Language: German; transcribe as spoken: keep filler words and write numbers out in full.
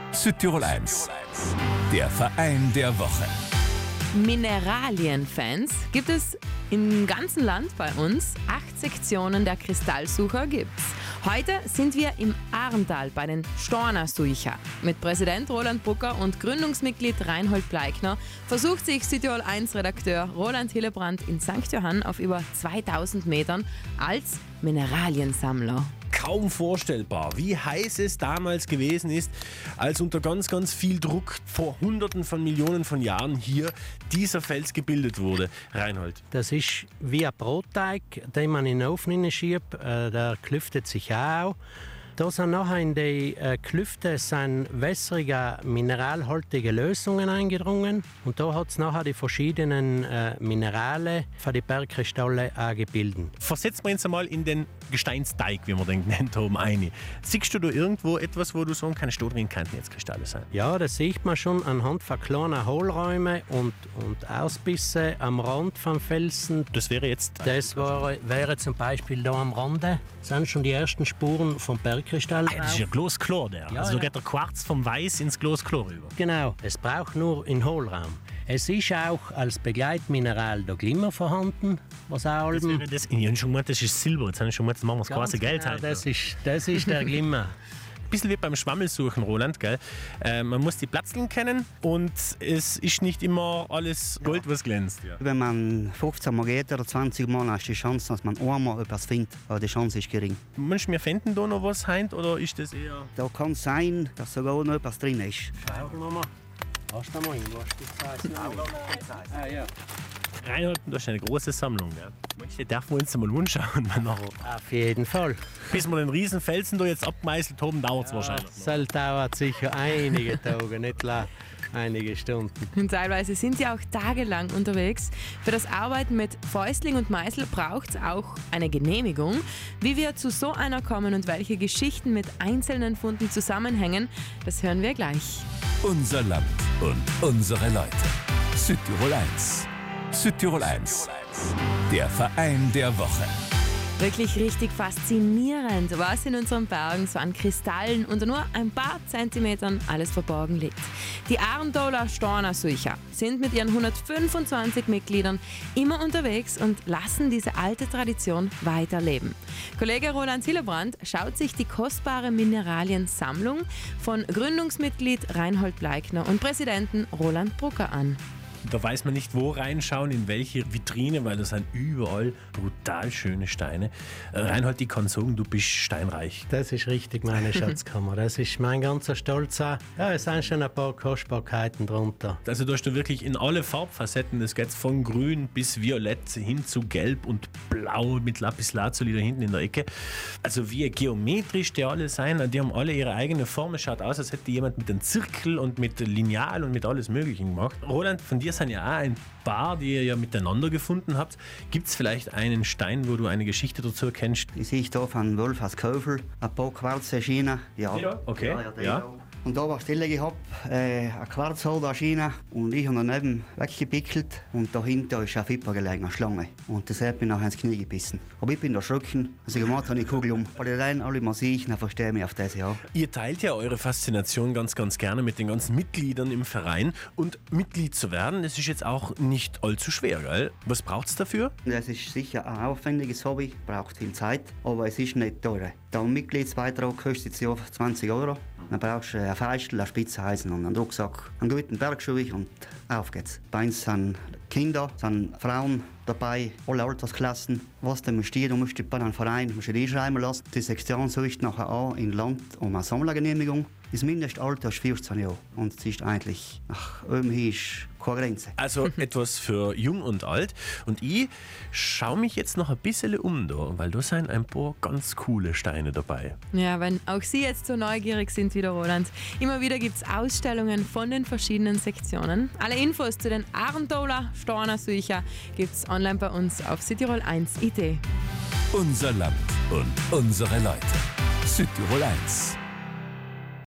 Südtirol eins, der Verein der Woche. Mineralienfans gibt es im ganzen Land bei uns. Acht Sektionen der Kristallsucher gibt's. Heute sind wir im Arntal bei den Stornersucher. Mit Präsident Roland Brucker und Gründungsmitglied Reinhold Bleikner versucht sich Südtirol eins Redakteur Roland Hillebrand in Sankt Johann auf über zweitausend Metern als Mineraliensammler. Kaum vorstellbar, wie heiß es damals gewesen ist, als unter ganz, ganz viel Druck vor Hunderten von Millionen von Jahren hier dieser Fels gebildet wurde. Reinhold. Das ist wie ein Brotteig, den man in den Ofen hineinschiebt. Äh, der klüftet sich auch. Da sind nachher in die äh, Klüfte sind wässrige, mineralhaltige Lösungen eingedrungen. Und da hat es nachher die verschiedenen äh, Minerale für die Bergkristalle auch gebildet. Versetzen wir uns einmal in den Gesteinsteig, wie wir den genannt haben, ein. Siehst du da irgendwo etwas, wo du sagen kannst, da drin könnten jetzt Kristalle sein? Ja, das sieht man schon anhand von kleinen Hohlräumen und, und Ausbisse am Rand vom Felsen. Das wäre jetzt... Das wäre, wäre zum Beispiel da am Rande, sind schon die ersten Spuren vom Bergkristall. Ah, das ist ja Glasklar, der. Ja, also da ja. geht der Quarz vom Weiß ins Glasklar rüber. Genau, es braucht nur einen Hohlraum. Es ist auch als Begleitmineral der Glimmer vorhanden, was auch Das wäre das, ich habe schon gemeint, das ist Silber. Jetzt habe ich schon gemeint, das machen wir quasi Geld genau, halt. das ist, das ist der Glimmer. Ein bisschen wie beim Schwammelsuchen, Roland, gell? Äh, man muss die Platzeln kennen und es ist nicht immer alles Gold, was glänzt. Ja. Wenn man fünfzehn Mal geht oder zwanzig Mal, hast du die Chance, dass man einmal etwas findet. Aber die Chance ist gering. Meinst du, wir finden da noch was heint oder ist das eher... Da kann es sein, dass sogar noch etwas drin ist. Schau mal. Hast du mal hin, was du sagst? Ah, ja. Reinhold, du hast eine große Sammlung. Gell? Manche darf man uns mal anschauen. Auf jeden Fall. Bis wir den riesen Felsen da jetzt abgemeißelt haben, dauert es Ja, wahrscheinlich. das dauert sicher einige Tage, nicht lang, einige Stunden. Und teilweise sind sie auch tagelang unterwegs. Für das Arbeiten mit Fäustling und Meißel braucht es auch eine Genehmigung. Wie wir zu so einer kommen und welche Geschichten mit einzelnen Funden zusammenhängen, das hören wir gleich. Unser Land und unsere Leute. Südtirol eins. Südtirol eins, der Verein der Woche. Wirklich richtig faszinierend, was in unseren Bergen so an Kristallen unter nur ein paar Zentimetern alles verborgen liegt. Die Arntaler Stornersucher sind mit ihren hundertfünfundzwanzig Mitgliedern immer unterwegs und lassen diese alte Tradition weiterleben. Kollege Roland Hillebrand schaut sich die kostbare Mineraliensammlung von Gründungsmitglied Reinhold Bleikner und Präsidenten Roland Brucker an. Da weiß man nicht, wo reinschauen, in welche Vitrine, weil da sind überall brutal schöne Steine. Äh, Reinhold, ich kann sagen, du bist steinreich. Das ist richtig, meine Schatzkammer. Das ist mein ganzer Stolz. Ja, es sind schon ein paar Kostbarkeiten drunter. Also da hast du wirklich in alle Farbfacetten, das geht von grün bis violett hin zu gelb und blau mit Lapislazuli da hinten in der Ecke. Also wie geometrisch die alle sein, die haben alle ihre eigene Form. Es schaut aus, als hätte jemand mit einem Zirkel und mit Lineal und mit alles Möglichen gemacht. Roland, von dir sind ja auch ein paar, die ihr ja miteinander gefunden habt. Gibt es vielleicht einen Stein, wo du eine Geschichte dazu kennst? Ich sehe hier von Wolf aus Köfel ein paar Quarzschienen. Ja. Ja, okay. Ja, ja, Ja. Und da war Stelle gehabt, äh, ein Quarzholder Schiene und ich habe daneben weggepickelt und dahinter ist eine Fipper gelegen, eine Schlange. Und das hat mich nachher ins Knie gebissen. Aber ich bin erschrocken, also gemacht habe ich die Kugel um. Weil ich allein alle mal sehe, dann verstehe ich mich auf das, ja. Ihr teilt ja eure Faszination ganz, ganz gerne mit den ganzen Mitgliedern im Verein. Und Mitglied zu werden, das ist jetzt auch nicht allzu schwer, gell? Was braucht es dafür? Das ist sicher ein aufwendiges Hobby, braucht viel Zeit, aber es ist nicht teuer. Der Mitgliedsbeitrag kostet jetzt Jahr zwanzig Euro. Dann brauchst du ein Feistel, ein Spitzeisen und einen Rucksack, einen guten Bergschuh und auf geht's. Bei uns sind Kinder, sind Frauen dabei, alle Altersklassen. Was du musst, du musst dich bei einem Verein musst du dich einschreiben lassen. Die Sektion sucht nachher an in Land um eine Sammlergenehmigung. Das Mindestalter ist vierzehn Jahre und es ist eigentlich nach oben hin ist keine Grenze. Also etwas für jung und alt. Und ich schaue mich jetzt noch ein bisschen um da, weil da sind ein paar ganz coole Steine dabei. Ja, wenn auch Sie jetzt so neugierig sind wie der Roland. Immer wieder gibt es Ausstellungen von den verschiedenen Sektionen. Alle Infos zu den Arntaler Stornersucher gibt es online bei uns auf südtirol eins punkt I T. Unser Land und unsere Leute. Südtirol eins.